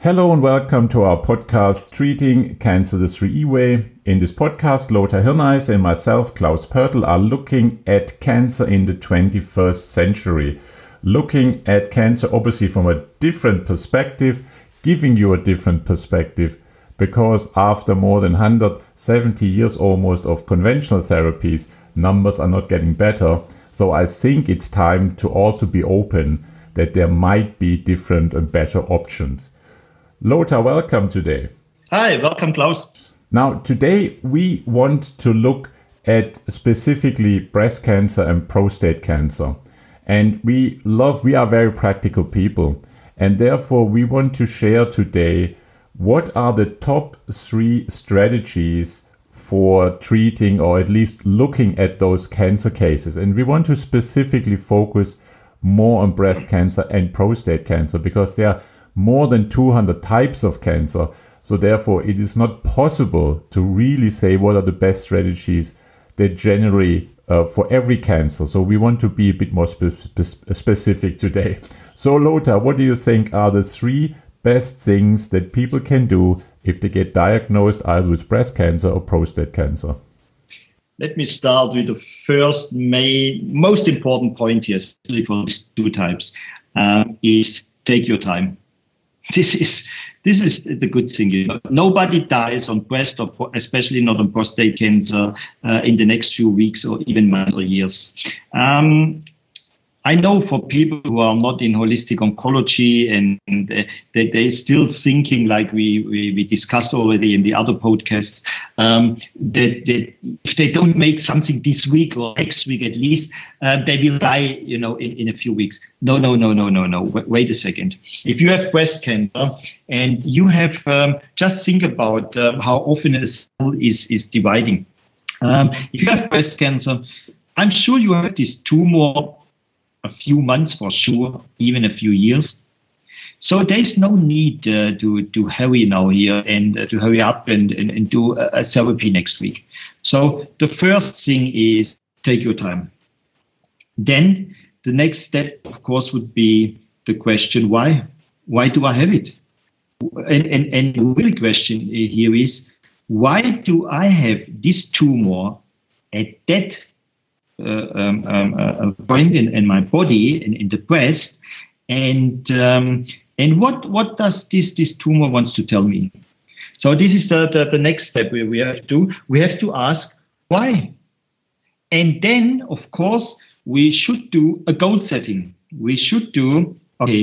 Hello and welcome to our podcast, Treating Cancer the 3E Way. In this podcast, Lothar Hirneis and myself, Klaus Pertl, are looking at cancer in the 21st century. Looking at cancer obviously from a different perspective, giving you a different perspective, because after more than 170 years almost of conventional therapies, numbers are not getting better. So I think it's time to also be open that there might be different and better options. Lothar, welcome today. Hi, welcome, Klaus. Now, today we want to look at specifically breast cancer and prostate cancer. And we are very practical people. And therefore, we want to share today what are the top 3 strategies for treating or at least looking at those cancer cases. And we want to specifically focus more on breast cancer and prostate cancer because there are more than 200 types of cancer. So therefore, it is not possible to really say what are the best strategies that generally for every cancer. So we want to be a bit more specific today. So Lothar, what do you think are the 3 best things that people can do if they get diagnosed either with breast cancer or prostate cancer? Let me start with the first most important point here, especially for these 2 types, is take your time. This is the good thing. You know? Nobody dies on breast, or especially not on prostate cancer, in the next few weeks or even months or years. I know for people who are not in holistic oncology and they're still thinking, like we discussed already in the other podcasts, that if they don't make something this week or next week at least, they will die, in a few weeks. No. Wait a second. If you have breast cancer and you have, just think about how often a cell is dividing. If you have breast cancer, I'm sure you have this tumor a few months for sure, even a few years. So there's no need to hurry now here and to hurry up and do a therapy next week. So the first thing is take your time. Then the next step, of course, would be the question, why? Why do I have it? And the real question here is, why do I have this tumor at that point in my body, in the breast, and what does this tumor wants to tell me? So this is the next step we have to ask why, and then of course we should do a goal setting. We should do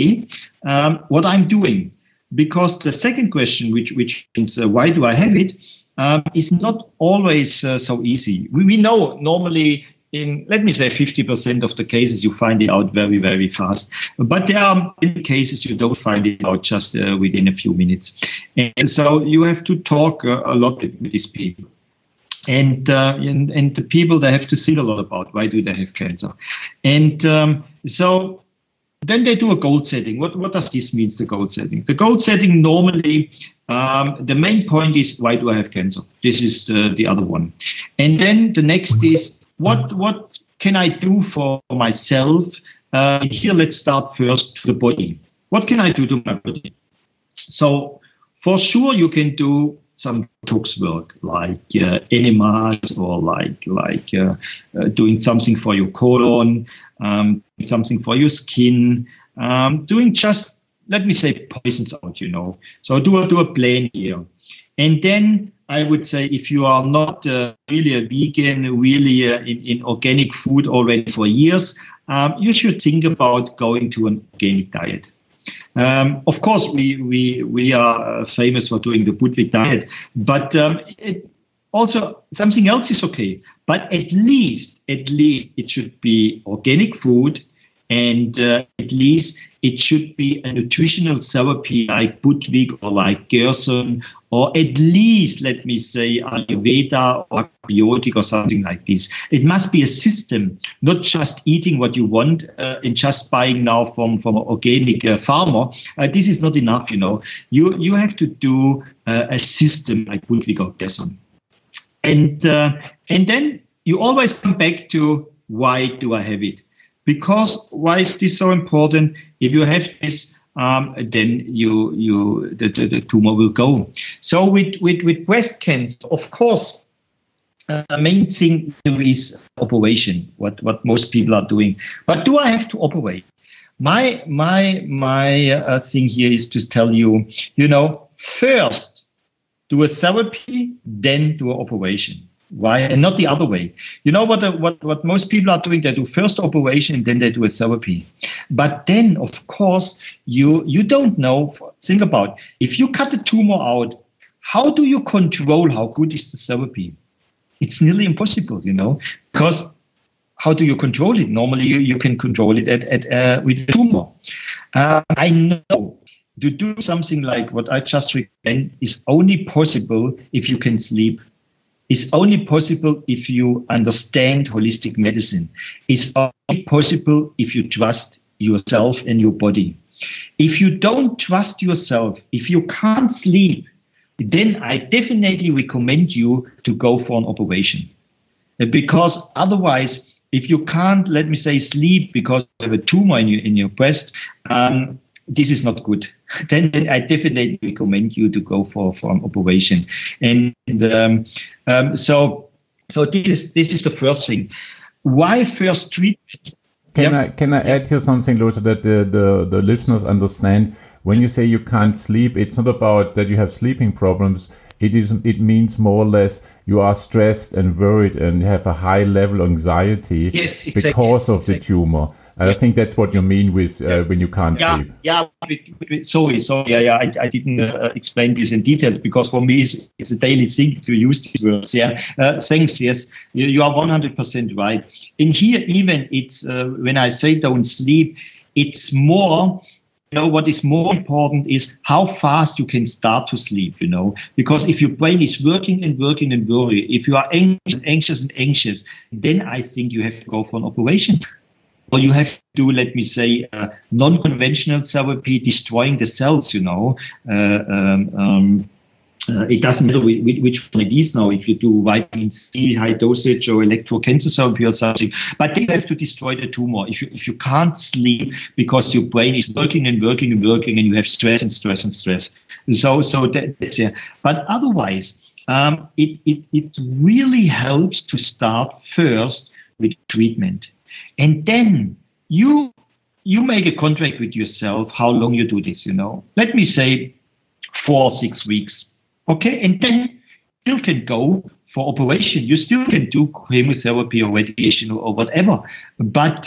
what I'm doing, because the second question, which means why do I have it, is not always so easy. We know normally, in, let me say, 50% of the cases, you find it out very, very fast. But there are cases you don't find it out just within a few minutes. And so you have to talk a lot with these people. And the people, they have to think a lot about why do they have cancer. And so then they do a goal setting. What does this mean, the goal setting? The goal setting normally, the main point is, why do I have cancer? This is the other one. And then the next is, what can I do for myself? Here, let's start first to the body. What can I do to my body? So for sure, you can do some detox work, like enemas, or like doing something for your colon, something for your skin, doing just, let me say, poisons out, So do a plan here. And then I would say, if you are not really a vegan, really in organic food already for years, you should think about going to an organic diet. Of course, we are famous for doing the Budwig diet, but also something else is okay. But at least it should be organic food, and at least it should be a nutritional therapy like Budwig or like Gerson, or at least, let me say, Ayurveda or Biotic or something like this. It must be a system, not just eating what you want and just buying now from an organic farmer. This is not enough, You have to do a system like Budwig or Gerson. And then you always come back to, why do I have it? Because why is this so important? If you have this, then the tumor will go. So with breast cancer, of course, the main thing is operation. What most people are doing. But do I have to operate? My thing here is to tell you, first do a therapy, then do an operation. Why? And not the other way. You know what most people are doing? They do first operation, then they do a therapy. But then, of course, you don't know. Think about, if you cut the tumor out, how do you control how good is the therapy? It's nearly impossible, because how do you control it? Normally, you can control it with the tumor. I know to do something like what I just recommend is only possible if you can sleep. It's only possible if you understand holistic medicine. It's only possible if you trust yourself and your body. If you don't trust yourself, if you can't sleep, then I definitely recommend you to go for an operation. Because otherwise, if you can't, let me say, sleep because you have a tumor in your breast, this is not good. Then I definitely recommend you to go for an operation. And so this is the first thing. Why first treatment? Can I add here something, Lothar, that the listeners understand? When you say you can't sleep, it's not about that you have sleeping problems. It means more or less you are stressed and worried and have a high level of anxiety because of the tumor. And I think that's what you mean with when you can't sleep. Sorry. I didn't explain this in details because for me it's a daily thing to use these words. Thanks. Yes, you are 100% right. And here even it's when I say don't sleep, it's more. What is more important is how fast you can start to sleep, because if your brain is working and working and worry, if you are anxious, then I think you have to go for an operation. Or you have to do, let me say, non-conventional therapy, destroying the cells, it doesn't matter which one it is now, if you do vitamin C, high dosage, or electrocancer therapy or something. But then you have to destroy the tumor. If you can't sleep because your brain is working and working and working and you have stress. So that's it. But otherwise, it really helps to start first with treatment. And then you make a contract with yourself how long you do this, Let me say 4 or 6 weeks. Okay, and then you still can go for operation. You still can do chemotherapy or radiation or whatever. But,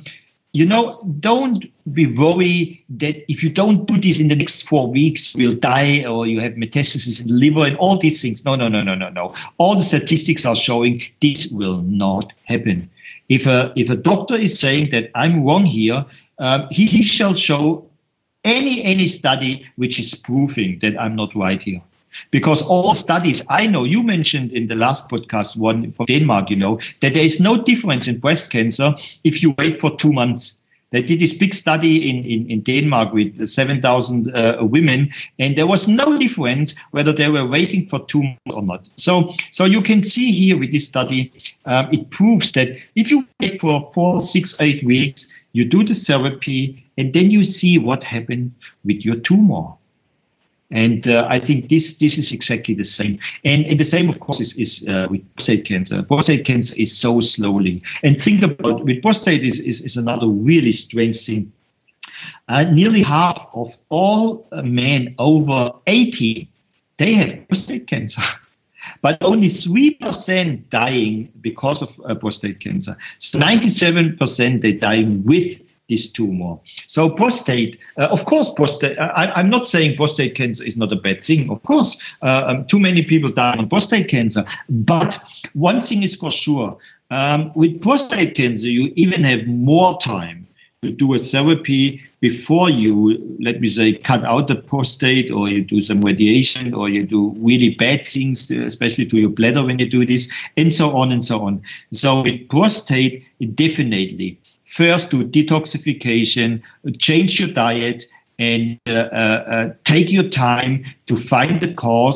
don't be worried that if you don't do this in the next 4 weeks, you'll die or you have metastasis in the liver and all these things. No. All the statistics are showing this will not happen. If a doctor is saying that I'm wrong here, he shall show any study which is proving that I'm not right here. Because all studies, I know, you mentioned in the last podcast, one from Denmark, that there is no difference in breast cancer if you wait for 2 months. They did this big study in Denmark with 7,000 women, and there was no difference whether they were waiting for 2 months or not. So you can see here with this study, it proves that if you wait for 4, 6, 8 weeks, you do the therapy, and then you see what happens with your tumor. And I think this is exactly the same. And the same, of course, is with prostate cancer. Prostate cancer is so slowly. And think about, with prostate is another really strange thing. Nearly half of all men over 80, they have prostate cancer. But only 3% dying because of prostate cancer. So 97% they die with this tumor. So prostate, of course, I'm not saying prostate cancer is not a bad thing. Of course, too many people die from prostate cancer. But one thing is for sure, with prostate cancer, you even have more time to do a therapy before you, let me say, cut out the prostate, or you do some radiation, or you do really bad things, especially to your bladder when you do this, and so on and so on. So with prostate, definitely, first do detoxification, change your diet, and take your time to find the cause.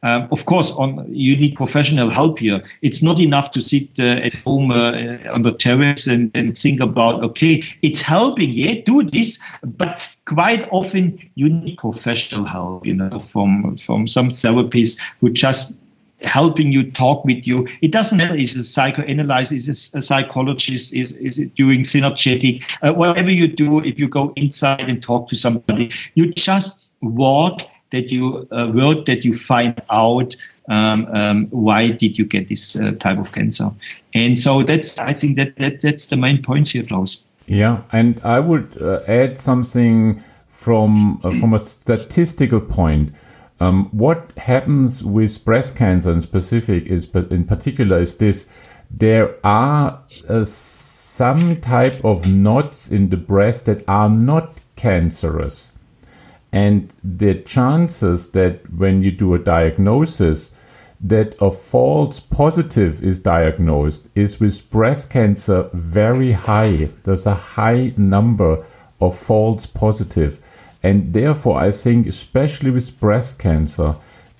Of course, you need professional help here. It's not enough to sit at home on the terrace and think about, okay, it's helping, yeah, do this. But quite often you need professional help, from some therapists who just helping you, talk with you. It doesn't matter, is a psychoanalyst, is a psychologist, is it doing synergetic, whatever you do, if you go inside and talk to somebody, you just work that you find out why did you get this type of cancer. And so I think that's the main point here, Klaus. Yeah, and I would add something from a statistical point. What happens with breast cancer in particular is this: there are some type of knots in the breast that are not cancerous, and the chances that when you do a diagnosis that a false positive is diagnosed is with breast cancer very high. There's a high number of false positive. And therefore, I think, especially with breast cancer,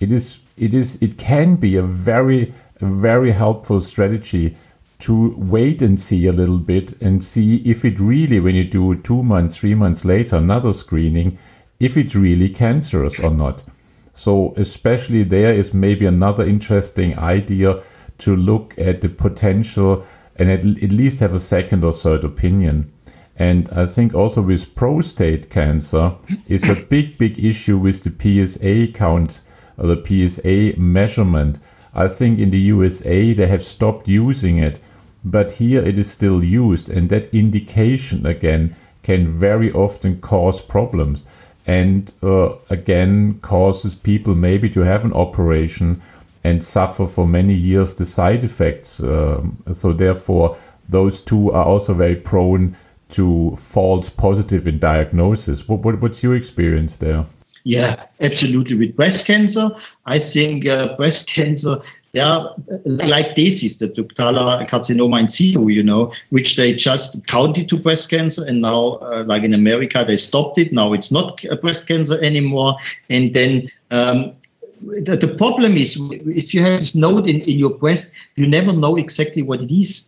it can be a very, very helpful strategy to wait and see a little bit and see if it really, when you do 2 months, 3 months later, another screening, if it's really cancerous or not. So especially there is maybe another interesting idea to look at the potential and at least have a second or third opinion. And I think also with prostate cancer is a big issue with the PSA count or the PSA measurement. I think in the USA they have stopped using it, but here it is still used, and that indication again can very often cause problems and again causes people maybe to have an operation and suffer for many years the side effects. So therefore those two are also very prone to false positive in diagnosis. What's your experience there? Yeah, absolutely. With breast cancer, I think breast cancer, they are like this is the ductal carcinoma in situ, which they just counted to breast cancer. And now, like in America, they stopped it. Now it's not breast cancer anymore. And then the problem is, if you have this node in your breast, you never know exactly what it is.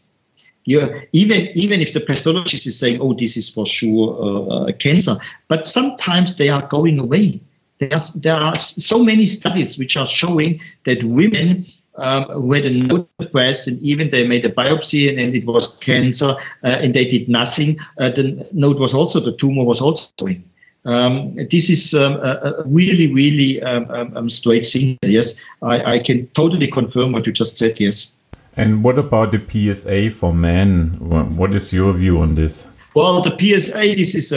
Even if the pathologist is saying, oh, this is for sure cancer, but sometimes they are going away. There are so many studies which are showing that women who had a node in the breast, and even they made a biopsy and it was cancer, and they did nothing, the node was also, the tumor was also going. This is a really, really straight thing. Yes, I can totally confirm what you just said. Yes. And what about the PSA for men? What is your view on this? Well, the PSA, this is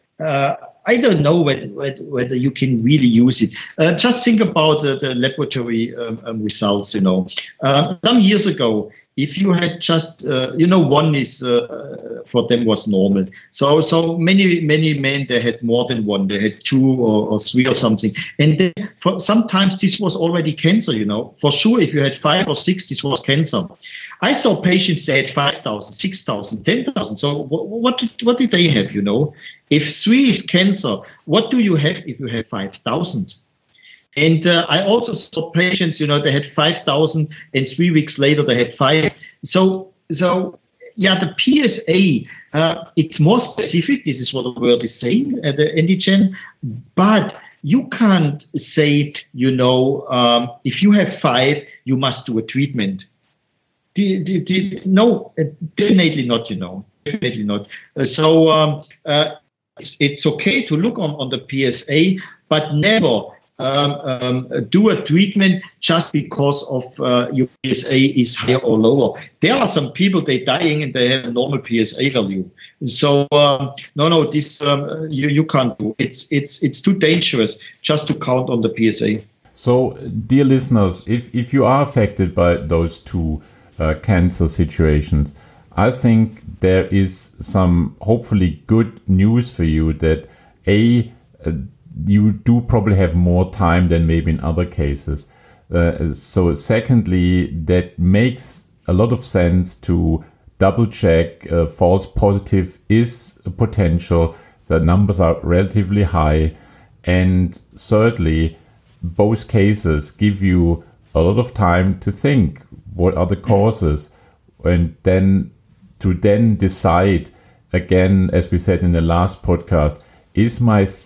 I don't know whether you can really use it. Just think about the laboratory results. Some years ago, if you had just, one is for them was normal. So many men, they had more than one. They had 2 or 3 or something. And then sometimes this was already cancer, For sure, if you had 5 or 6, this was cancer. I saw patients that had 5,000, 6,000, 10,000. So what did they have, If 3 is cancer, what do you have if you have 5,000? And I also saw patients, they had 5,000 and 3 weeks later they had 5. So yeah, the PSA, it's more specific. This is what the word is saying, the antigen. But you can't say, if you have 5, you must do a treatment. No, definitely not, definitely not. So it's okay to look on the PSA, but never do a treatment just because of your PSA is higher or lower. There are some people, they're dying and they have a normal PSA value. So no, this you can't do. It's too dangerous just to count on the PSA. So, dear listeners, if you are affected by those two cancer situations, I think there is some hopefully good news for you that you do probably have more time than maybe in other cases. So secondly, that makes a lot of sense to double check false positive is a potential. The numbers are relatively high. And thirdly, both cases give you a lot of time to think what are the causes, and then decide again, as we said in the last podcast, is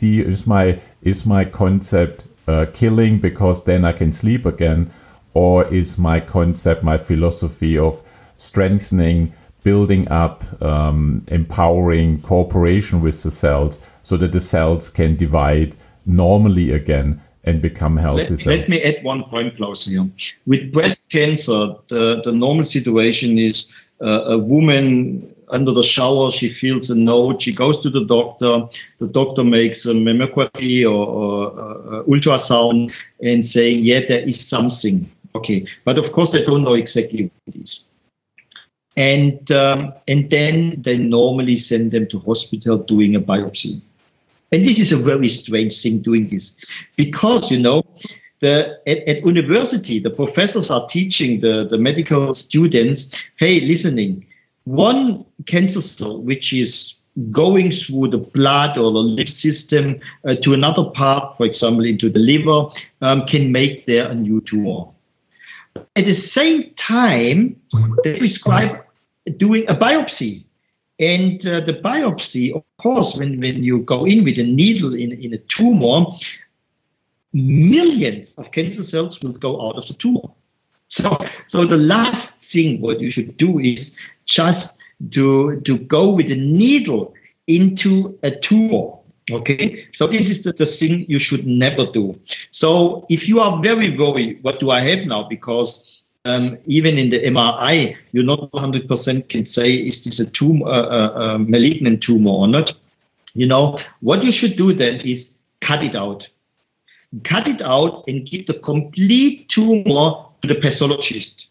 my concept killing because then I can sleep again, or is my concept, my philosophy of strengthening, building up, empowering cooperation with the cells so that the cells can divide normally again and become healthy cells? Let me add one point, Klaus, here. With breast cancer, the normal situation is a woman under the shower, she feels a note, she goes to the doctor makes a mammography or ultrasound and saying, yeah, there is something. Okay, but of course they don't know exactly what it is. And then they normally send them to hospital doing a biopsy. And this is a very strange thing doing this, because, at university, the professors are teaching the medical students, hey, listening, one cancer cell which is going through the blood or the lymph system to another part, for example, into the liver, can make there a new tumor. At the same time, they prescribe doing a biopsy. And the biopsy, of course, when you go in with a needle in a tumor, millions of cancer cells will go out of the tumor. So the last thing what you should do is just to go with a needle into a tumor. Okay, so this is the thing you should never do. So if you are very worried, what do I have now? Because even in the MRI, you not 100% can say is this a tumor, a malignant tumor or not. What you should do then is cut it out. Cut it out and give the complete tumor to the pathologist.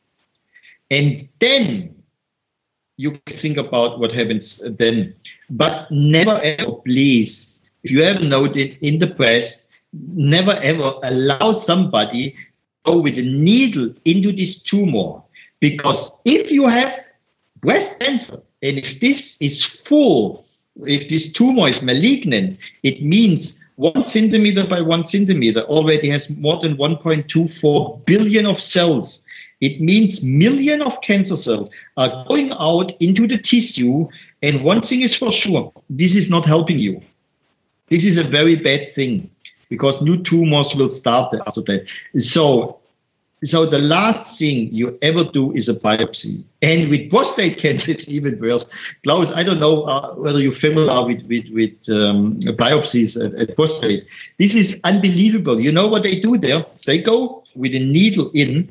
And then you can think about what happens then. But never ever, please, if you ever noted in the breast, never ever allow somebody to go with a needle into this tumor. Because if you have breast cancer, and if this is full, if this tumor is malignant, it means 1 centimeter by 1 centimeter already has more than 1.24 billion of cells. It means millions of cancer cells are going out into the tissue. And one thing is for sure, this is not helping you. This is a very bad thing because new tumors will start after that. So the last thing you ever do is a biopsy. And with prostate cancer, it's even worse. Klaus, I don't know whether you're familiar with biopsies at prostate. This is unbelievable. You know what they do there? They go with a needle in,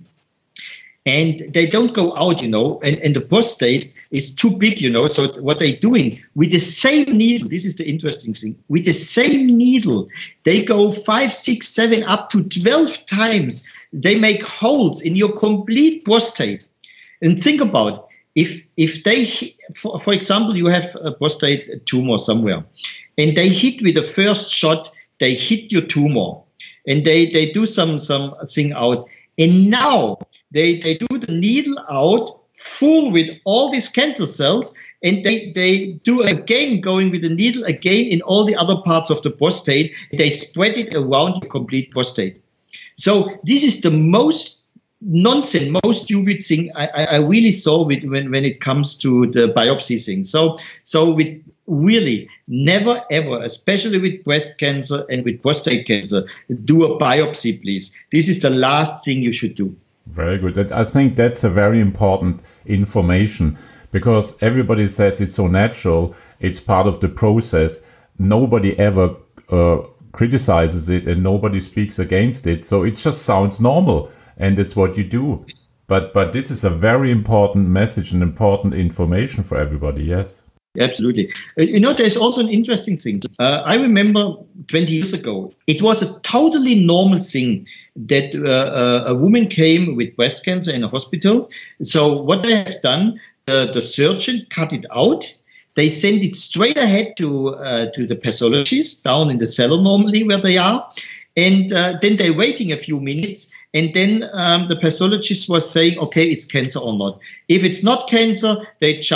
and they don't go out, and the prostate is too big, So what they're doing with the same needle, this is the interesting thing, with the same needle, they go 5, 6, 7, up to 12 times. They make holes in your complete prostate. And think about, if they, for example, you have a prostate tumor somewhere, and they hit with the first shot, they hit your tumor, and they do something out, and now they do the needle out full with all these cancer cells, and they do again going with the needle again in all the other parts of the prostate. They spread it around the complete prostate. So this is the most nonsense, most stupid thing I really saw when it comes to the biopsy thing. So with really never ever, especially with breast cancer and with prostate cancer, do a biopsy, please. This is the last thing you should do. Very good. I think that's a very important information because everybody says it's so natural. It's part of the process. Nobody ever criticizes it and nobody speaks against it. So it just sounds normal and it's what you do. But this is a very important message and important information for everybody. Yes. Absolutely. There's also an interesting thing. I remember 20 years ago, it was a totally normal thing that a woman came with breast cancer in a hospital. So what they have done, the surgeon cut it out. They send it straight ahead to the pathologist down in the cellar normally where they are. And then they're waiting a few minutes. And then the pathologist was saying, okay, it's cancer or not. If it's not cancer, they just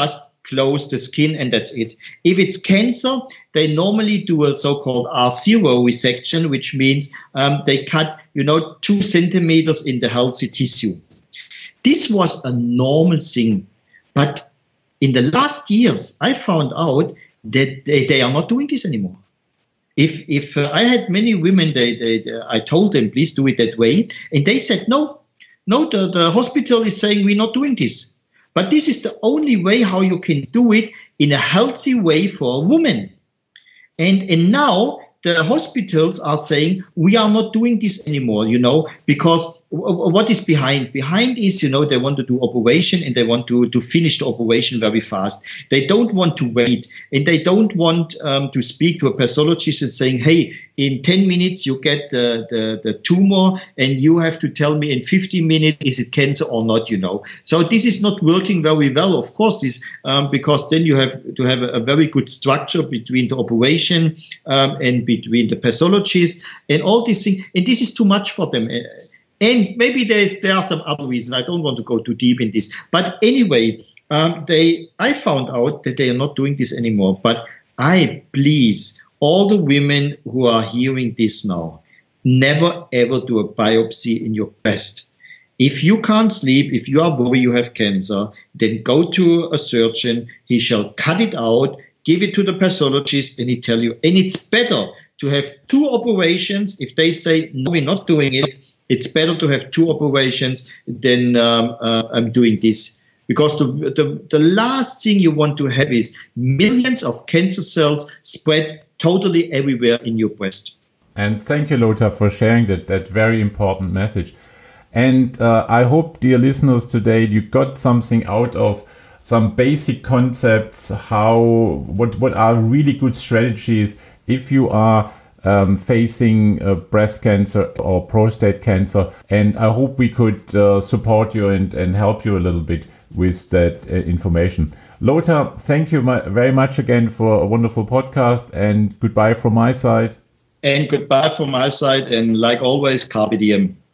close the skin, and that's it. If it's cancer, they normally do a so-called R0 resection, which means they cut, 2 centimeters in the healthy tissue. This was a normal thing. But in the last years, I found out that they are not doing this anymore. If I had many women, I told them, please do it that way. And they said, no, the hospital is saying we're not doing this. But this is the only way how you can do it in a healthy way for a woman. And now the hospitals are saying we are not doing this anymore, because what is behind? Behind is, they want to do operation and they want to finish the operation very fast. They don't want to wait, and they don't want to speak to a pathologist and saying, hey, in 10 minutes you get the tumor and you have to tell me in 15 minutes, is it cancer or not, So this is not working very well, of course, because then you have to have a very good structure between the operation and between the pathologist and all these things. And this is too much for them. And maybe there are some other reasons. I don't want to go too deep in this. But anyway, I found out that they are not doing this anymore. But I please all the women who are hearing this now, never ever do a biopsy in your breast. If you can't sleep, if you are worried you have cancer, then go to a surgeon. He shall cut it out, give it to the pathologist, and he tell you. And it's better to have 2 operations. If they say, no, we're not doing it, it's better to have 2 operations than I'm doing this. Because the last thing you want to have is millions of cancer cells spread totally everywhere in your breast. And thank you, Lothar, for sharing that very important message. And I hope, dear listeners, today you got something out of some basic concepts, what are really good strategies if you are facing breast cancer or prostate cancer. And I hope we could support you and help you a little bit with that information. Lothar, thank you very much again for a wonderful podcast, and goodbye from my side. And goodbye from my side, and like always, carpe diem.